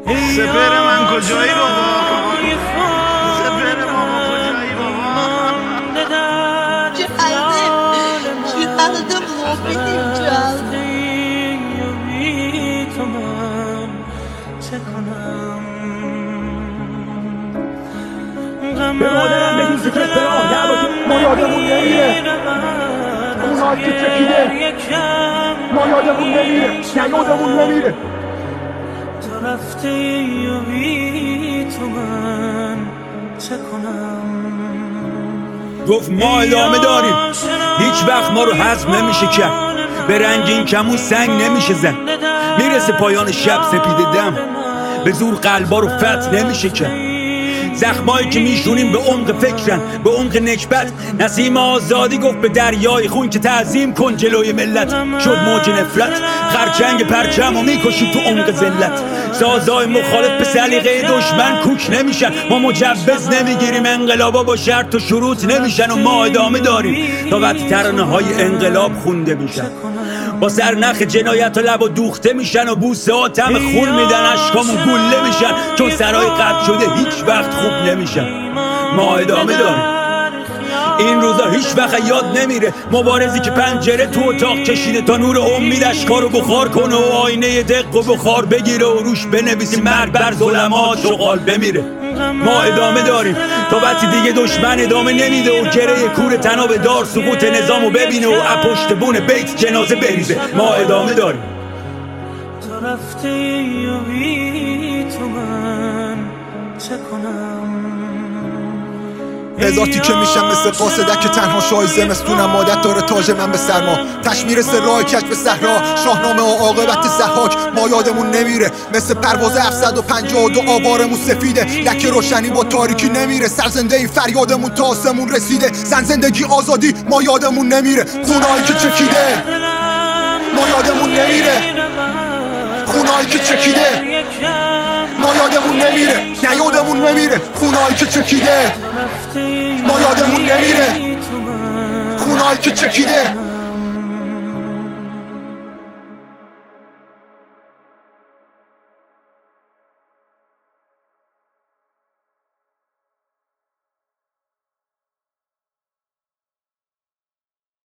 سپر من کجایی بابا؟ سپر ماما کجایی بابا؟ Geldim muhabbetim geldi. به مادرم بگیم که کس به آگر باشه ما یادمون نمیره اونا که چکیده ما یادمون نمیره نه یادمون نمیره تو رفتی و بی تو من چه کنم گفت ما ادامه داریم هیچ وقت ما رو حذف نمیشه کرد به رنگین کمون سنگ نمیشه زد میرسه پایان شب سپیده دم به زور قلبا رو فتح نمیشه کرد زخمایی که میشونیم به عمق فکرن به عمق نکبت نسیم آزادی گفت به دریای خون که تعظیم کن جلوی ملت شد موج نفرت خرچنگ پرچم و میکشیم تو عمق ذلت سازای مخالف به سلیقه دشمن کوک نمیشن ما مجوز نمیگیریم انقلابا با شرط و شروط نمیشن و ما ادامه داریم تا وقتی ترانه های انقلاب خونده میشن با سرنخ جنایت و لب و دوخته میشن و بوسه ها طعم خون میدن اشکامون گله میشن چون سرای قطع شده هیچ وقت خوب نمیشن ما ادامه داریم این روزا هیچ وقت یاد نمیره مبارزی که پنجره تو اتاق کشیده تا نور امید اشکارو بخار کنه و آینه دق و بخار بگیره و روش بنویسیم مرگ بر ظلمات شغال بمیره ما ادامه داریم تا وقتی دیگه دشمن ادامه نمیده و گره کور تناب دار سقوط نظامو ببینه و اپشت بون بیت جنازه بریزه ما ادامه داریم تو رفتی و بی تو من چه کنم هزار تیکه میشم مثل قاصدک که تنها شاه زمستونم عادت داره تاج من به سرما تشمیر راه کج به صحرا شاهنامه و عاقبت ضحاک ما یادمون نمیره مثل پرواز 752 آوارمون سفیده لکه روشنی با تاریکی نمیره سرزنده این فریادمون تا آسمون رسیده زن زندگی آزادی ما یادمون نمیره خونایی که چکیده ما یادمون نمیره خونایی که چکیده ما یادمون نمیره نه یادمون نمیره خونایی که چکیده ما یادمون نمیره خونایی که چکیده